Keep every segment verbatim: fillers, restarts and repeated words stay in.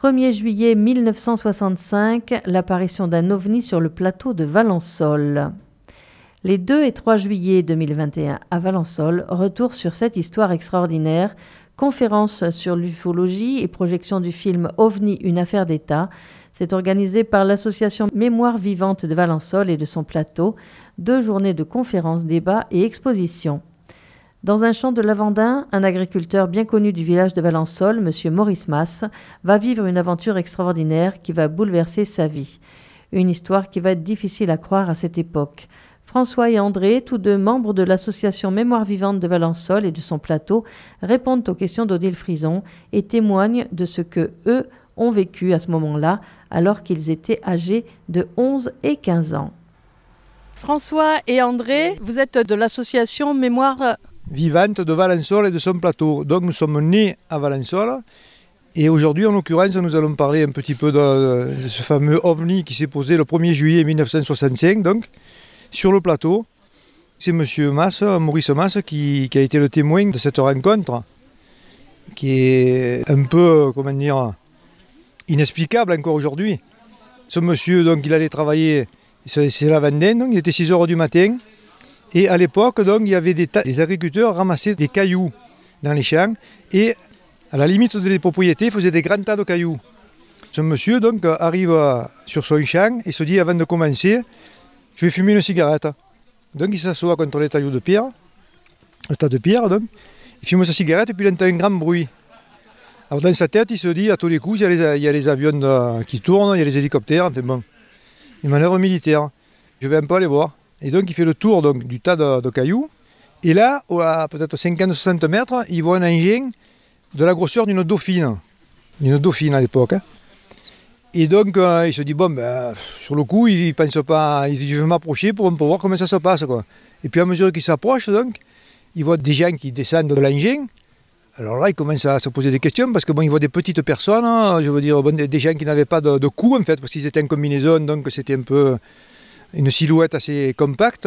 premier juillet mille neuf cent soixante-cinq, l'apparition d'un ovni sur le plateau de Valençol. Les deux et trois juillet deux mille vingt et un à Valençol, retour sur cette histoire extraordinaire, conférence sur l'ufologie et projection du film OVNI, une affaire d'État. C'est organisé par l'association Mémoire vivante de Valençol et de son plateau. Deux journées de conférences, débats et expositions. Dans un champ de lavandin, un agriculteur bien connu du village de Valençol, M. Maurice Masse, va vivre une aventure extraordinaire qui va bouleverser sa vie. Une histoire qui va être difficile à croire à cette époque. François et André, tous deux membres de l'association Mémoire vivante de Valençol et de son plateau, répondent aux questions d'Odile Frison et témoignent de ce que eux ont vécu à ce moment-là, alors qu'ils étaient âgés de onze et quinze ans. François et André, vous êtes de l'association Mémoire vivante de Valençol et de son plateau. Donc nous sommes nés à Valençol et aujourd'hui en l'occurrence nous allons parler un petit peu de, de ce fameux OVNI qui s'est posé le premier juillet mille neuf cent soixante-cinq donc, sur le plateau. C'est M. Masse, Maurice Masse qui, qui a été le témoin de cette rencontre qui est un peu, comment dire, inexplicable encore aujourd'hui. Ce monsieur, donc, il allait travailler, c'est lavandin, donc il était six heures du matin. Et à l'époque, donc, il y avait des, ta- des agriculteurs ramassaient des cailloux dans les champs et à la limite des propriétés, faisaient des grands tas de cailloux. Ce monsieur donc, arrive sur son champ et se dit avant de commencer, je vais fumer une cigarette. Donc il s'assoit contre les tailloux de pierre, le tas de pierre, donc. Il fume sa cigarette et puis il entend un grand bruit. Alors dans sa tête, il se dit à tous les coups, il y a les, il y a les avions de, qui tournent, il y a les hélicoptères, enfin bon, les manœuvres militaires. Je vais un peu aller voir. Et donc il fait le tour donc, du tas de, de cailloux. Et là, à peut-être cinquante à soixante mètres, il voit un engin de la grosseur d'une dauphine. D'une dauphine à l'époque. Hein. Et donc euh, il se dit, bon, ben, sur le coup, il ne pense pas, il dit, je vais m'approcher pour, pour voir comment ça se passe. Quoi. Et puis à mesure qu'il s'approche, donc, il voit des gens qui descendent de l'engin. Alors là, il commence à se poser des questions parce que bon, il voit des petites personnes, hein, je veux dire, bon, des, des gens qui n'avaient pas de, de cou en fait, parce qu'ils étaient en combinaison, donc c'était un peu une silhouette assez compacte.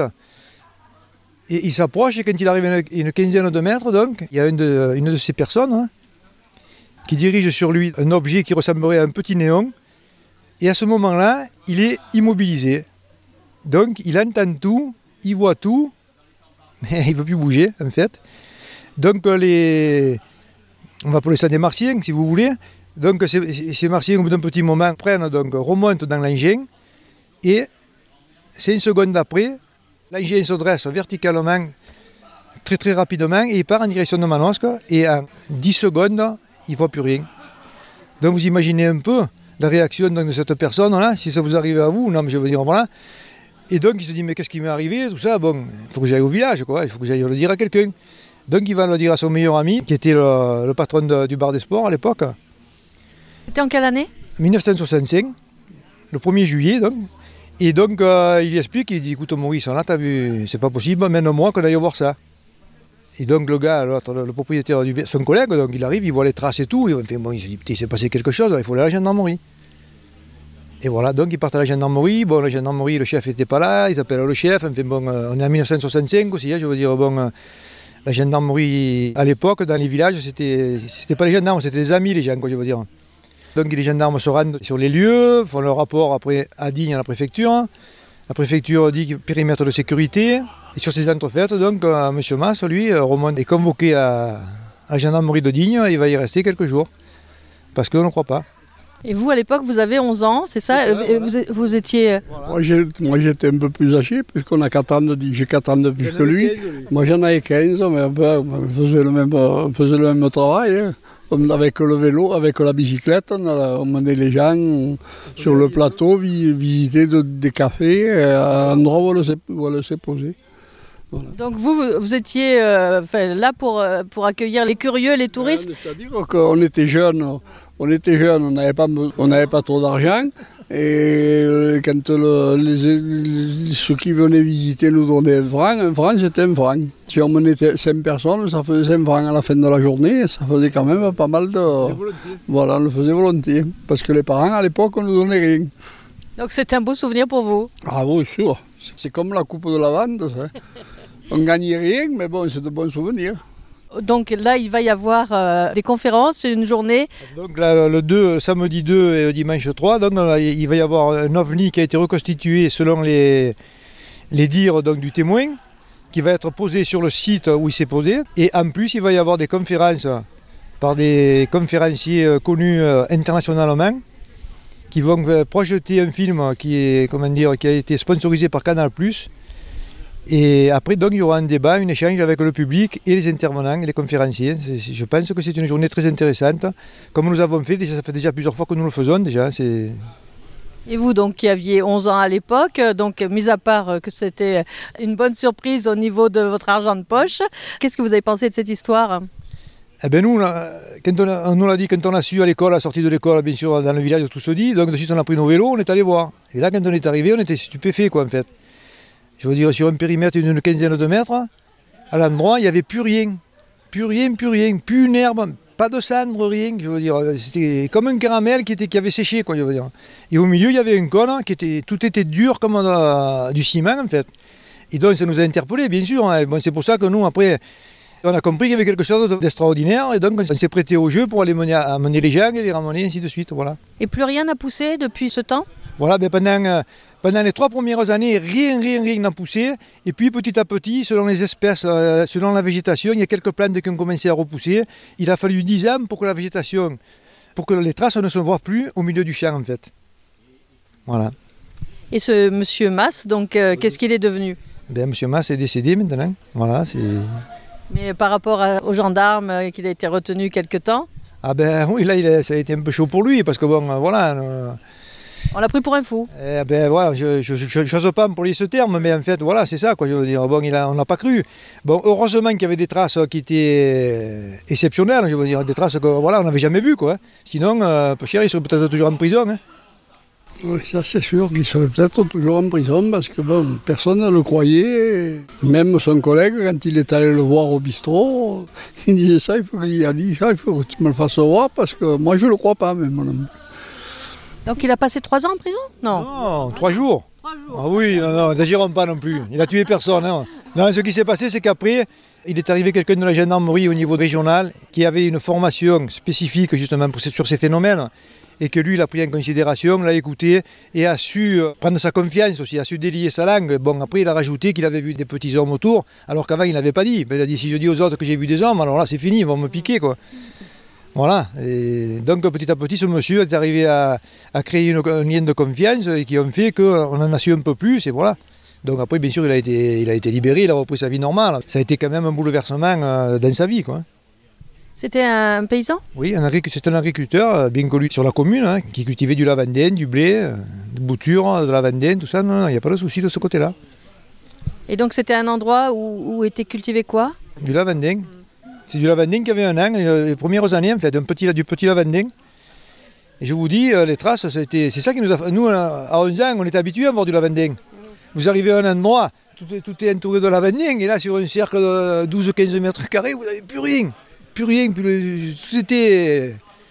Et il s'approche et quand il arrive à une, une quinzaine de mètres, donc, il y a une de, une de ces personnes hein, qui dirige sur lui un objet qui ressemblerait à un petit néon. Et à ce moment-là, il est immobilisé. Donc, il entend tout, il voit tout, mais il ne peut plus bouger, en fait. Donc, les... on va appeler ça des martiens, si vous voulez. Donc, ces, ces martiens, au bout d'un petit moment, prennent, donc, remontent dans l'engin. Et cinq secondes après, l'engin se dresse verticalement, très très rapidement, et il part en direction de Manosque. Et en dix secondes, il ne voit plus rien. Donc, vous imaginez un peu la réaction donc, de cette personne-là, si ça vous arrive à vous, non, mais je veux dire, voilà. Et donc, il se dit, mais qu'est-ce qui m'est arrivé, tout ça, bon, il faut que j'aille au village, quoi, il faut que j'aille le dire à quelqu'un. Donc, il va le dire à son meilleur ami, qui était le, le patron de, du bar des sports à l'époque. C'était en quelle année ? mille neuf cent soixante-cinq, le premier juillet, donc. Et donc, euh, il explique, il dit, écoute, Maurice, là, t'as vu, c'est pas possible, mène-moi qu'on aille voir ça. Et donc, le gars, l'autre, le, le propriétaire, du, son collègue, donc, il arrive, il voit les traces et tout, et enfin, bon, il se dit, putain, il s'est passé quelque chose, il faut aller à la gendarmerie. Et voilà, donc ils partent à la gendarmerie. Bon, la gendarmerie, le chef n'était pas là, ils appellent le chef. Enfin, bon, euh, on est en mille neuf cent soixante-cinq aussi, hein, je veux dire, bon, euh, la gendarmerie, à l'époque, dans les villages, c'était, c'était pas les gendarmes, c'était des amis, les gens, quoi, je veux dire. Donc les gendarmes se rendent sur les lieux, font leur rapport après à Digne, à la préfecture. La préfecture dit périmètre de sécurité. Et sur ces entrefaites, donc, euh, M. Masse, lui, euh, remonte, est convoqué à, à la gendarmerie de Digne, et il va y rester quelques jours. Parce qu'on ne croit pas. Et vous, à l'époque, vous avez onze ans, c'est ça, c'est ça euh, voilà. vous, vous étiez... Voilà. Moi, j'ai, moi, j'étais un peu plus âgé, puisqu'on a quatre ans de, j'ai quatre ans de plus que lui. quinze, lui. Moi, j'en avais quinze, mais ben, on, faisait le même, on faisait le même travail. Hein. Avec le vélo, avec la bicyclette, on, a, on menait les gens sur le plateau, visiter de, des cafés, à l'endroit où elle s'est posée. Voilà. Donc vous, vous étiez euh, là pour, pour accueillir les curieux, les touristes. C'est-à-dire qu'on était jeunes, on était jeunes, on n'avait pas, on n'avait pas trop d'argent. Et quand le, les, les, ceux qui venaient visiter nous donnaient un franc, un franc c'était un franc. Si on menait cinq personnes, ça faisait cinq francs à la fin de la journée, ça faisait quand même pas mal de... Voilà, on le faisait volontiers. Parce que les parents à l'époque, on ne nous donnait rien. Donc c'est un beau souvenir pour vous. Ah oui, sûr. C'est comme la coupe de lavande, ça. On ne gagnait rien, mais bon, c'est de bons souvenirs. Donc là, il va y avoir euh, des conférences, une journée. Donc là, le deux, samedi deux et le dimanche trois, donc, il va y avoir un ovni qui a été reconstitué selon les, les dires donc, du témoin, qui va être posé sur le site où il s'est posé. Et en plus, il va y avoir des conférences par des conférenciers connus internationalement qui vont projeter un film qui, est, comment dire, qui a été sponsorisé par Canal plus. Et après, donc, il y aura un débat, un échange avec le public et les intervenants et les conférenciers. C'est, je pense que c'est une journée très intéressante. Comme nous avons fait, déjà, ça fait déjà plusieurs fois que nous le faisons. Déjà, c'est... Et vous, donc, qui aviez onze ans à l'époque, donc, mis à part que c'était une bonne surprise au niveau de votre argent de poche, qu'est-ce que vous avez pensé de cette histoire ? Eh bien nous, quand on, a, on nous l'a dit quand on a su à l'école, à la sortie de l'école, bien sûr, dans le village, tout se dit. Donc, de suite, on a pris nos vélos, on est allé voir. Et là, quand on est arrivé, on était stupéfaits, quoi, en fait. Je veux dire, sur un périmètre d'une quinzaine de mètres, à l'endroit, il n'y avait plus rien. Plus rien, plus rien. Plus une herbe, pas de cendre, rien. Je veux dire, c'était comme un caramel qui, était, qui avait séché, quoi, je veux dire. Et au milieu, il y avait un cône qui était, tout était dur comme de, du ciment, en fait. Et donc, ça nous a interpellés, bien sûr. Hein. Bon, c'est pour ça que nous, après, on a compris qu'il y avait quelque chose d'extraordinaire. Et donc, on s'est prêté au jeu pour aller mener, amener les gens et les ramener, ainsi de suite, voilà. Et plus rien n'a poussé depuis ce temps ? Voilà, ben pendant, pendant les trois premières années, rien, rien, rien n'a poussé. Et puis petit à petit, selon les espèces, euh, selon la végétation, il y a quelques plantes qui ont commencé à repousser. Il a fallu dix ans pour que la végétation, pour que les traces ne se voient plus au milieu du champ en fait. Voilà. Et ce monsieur Mas, donc, euh, qu'est-ce qu'il est devenu ? Ben, monsieur Mas est décédé maintenant. Voilà, c'est... Mais par rapport à, aux gendarmes, euh, qu'il a été retenu quelque temps ? Ah ben oui, là, il a, ça a été un peu chaud pour lui, parce que bon, voilà... Euh, On l'a pris pour un fou. Eh ben voilà, je n'ose pas employer ce terme, mais en fait, voilà, c'est ça, quoi, je veux dire. Bon, il a, on n'a pas cru. Bon, heureusement qu'il y avait des traces qui étaient exceptionnelles, je veux dire, des traces que, voilà, on n'avait jamais vues, quoi. Sinon, euh, peu cher, il serait peut-être toujours en prison, hein. Oui, ça c'est sûr qu'il serait peut-être toujours en prison, parce que bon, personne ne le croyait. Même son collègue, quand il est allé le voir au bistrot, il disait ça, il faut qu'il a dit ça, il faut que tu me le fasses voir, parce que moi je ne le crois pas, même. Donc il a passé trois ans en prison ? Non. Non, trois jours. Trois jours. Ah oui, non, non, n'exagérons pas non plus. Il a tué personne. Hein. Non, ce qui s'est passé, c'est qu'après, il est arrivé quelqu'un de la gendarmerie au niveau régional qui avait une formation spécifique justement pour, sur ces phénomènes et que lui, il a pris en considération, l'a écouté et a su prendre sa confiance aussi, a su délier sa langue. Bon, après, il a rajouté qu'il avait vu des petits hommes autour, alors qu'avant, il n'avait pas dit. Il a dit, si je dis aux autres que j'ai vu des hommes, alors là, c'est fini, ils vont me piquer, quoi. Voilà, et donc petit à petit ce monsieur est arrivé à, à créer une, un lien de confiance et qui ont fait qu'on en a su un peu plus et voilà. Donc après bien sûr il a été, il a été libéré, il a repris sa vie normale. Ça a été quand même un bouleversement euh, dans sa vie, quoi. C'était un paysan ? Oui, c'est un agriculteur bien connu sur la commune, hein, qui cultivait du lavandin, du blé, de bouture, de lavandin, tout ça. Non, non, il n'y a pas de souci de ce côté-là. Et donc c'était un endroit où, où était cultivé quoi ? Du lavandin. C'est du lavandin qui avait un an, les premières années en fait, un petit, du petit lavandin. Et je vous dis, les traces, c'est ça qui nous a... Nous, à onze ans, on était habitués à voir du lavandin. Vous arrivez à un endroit, tout est, tout est entouré de lavandin, et là, sur un cercle de douze à quinze mètres carrés, vous n'avez plus rien. Plus rien, plus... tout était...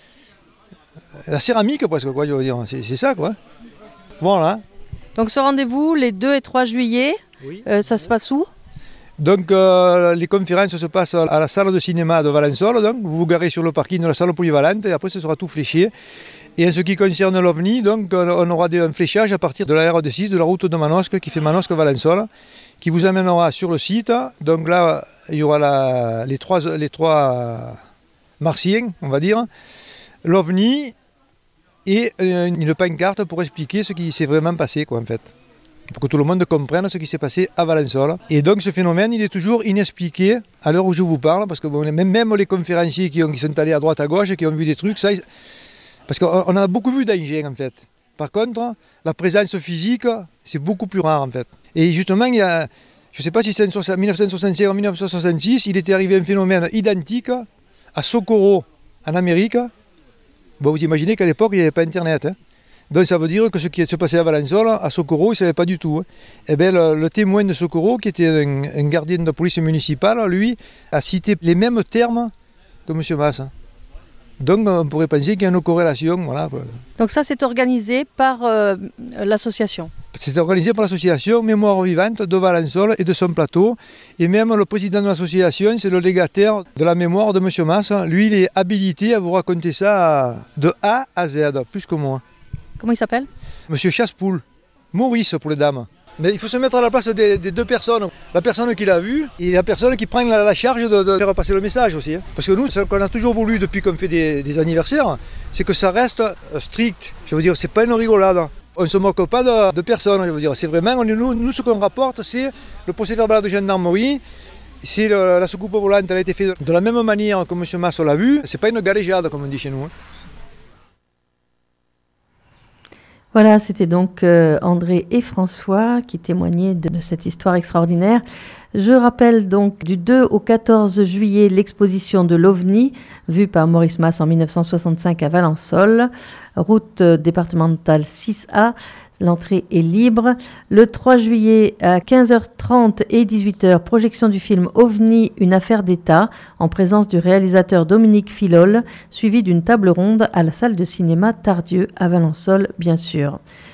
la céramique presque, quoi, je veux dire. C'est ça, quoi. Voilà. Donc ce rendez-vous, les deux et trois juillet, oui. euh, ça se passe où ? Donc euh, les conférences se passent à la salle de cinéma de Valensole, donc vous vous garez sur le parking de la salle polyvalente et après ce sera tout fléché. Et en ce qui concerne l'OVNI, donc on aura un fléchage à partir de la R D six, de la route de Manosque qui fait Manosque-Valensole, qui vous amènera sur le site. Donc là, il y aura la, les, trois, les trois martiens, on va dire, l'OVNI et une pancarte pour expliquer ce qui s'est vraiment passé, quoi, en fait. Pour que tout le monde comprenne ce qui s'est passé à Valensole. Et donc ce phénomène, il est toujours inexpliqué à l'heure où je vous parle, parce que bon, même, même les conférenciers qui, ont, qui sont allés à droite à gauche, qui ont vu des trucs, ça, parce qu'on a beaucoup vu d'engins en fait. Par contre, la présence physique, c'est beaucoup plus rare en fait. Et justement, il y a, je ne sais pas si c'est en mille neuf cent soixante-cinq ou mille neuf cent soixante-six, il était arrivé un phénomène identique à Socorro, en Amérique. Bon, vous imaginez qu'à l'époque, il n'y avait pas Internet, hein. Donc ça veut dire que ce qui se passait à Valensole, à Socorro, il ne savait pas du tout. Hein. Et bien, le, le témoin de Socorro, qui était un, un gardien de police municipale, lui, a cité les mêmes termes que M. Mas. Donc on pourrait penser qu'il y a une corrélation. Voilà. Donc ça, c'est organisé par euh, l'association ? C'était organisé par l'association Mémoire vivante de Valençol et de son plateau. Et même le président de l'association, c'est le légataire de la mémoire de M. Mas. Lui, il est habilité à vous raconter ça de A à Z, plus que moi. Comment il s'appelle? M. Chassepoul, Maurice pour les dames. Mais il faut se mettre à la place des, des deux personnes. La personne qui l'a vu et la personne qui prend la, la charge de, de faire passer le message aussi. Hein. Parce que nous, ce qu'on a toujours voulu depuis qu'on fait des, des anniversaires, c'est que ça reste strict. Je veux dire, c'est pas une rigolade. On ne se moque pas de, de personne, je veux dire. C'est vraiment, nous, nous ce qu'on rapporte, c'est le procès-verbal de gendarmerie. Si le, la soucoupe volante elle a été faite de la même manière que M. Mas l'a vu, c'est pas une galéjade, comme on dit chez nous. Hein. Voilà, c'était donc euh, André et François qui témoignaient de, de cette histoire extraordinaire. Je rappelle donc du deux au quatorze juillet l'exposition de l'OVNI, vue par Maurice Mas en dix-neuf cent soixante-cinq à Valençol, route départementale six A. L'entrée est libre. Le trois juillet à quinze heures trente et dix-huit heures, projection du film OVNI, une affaire d'État, en présence du réalisateur Dominique Filol, suivi d'une table ronde à la salle de cinéma Tardieu à Valençol, bien sûr.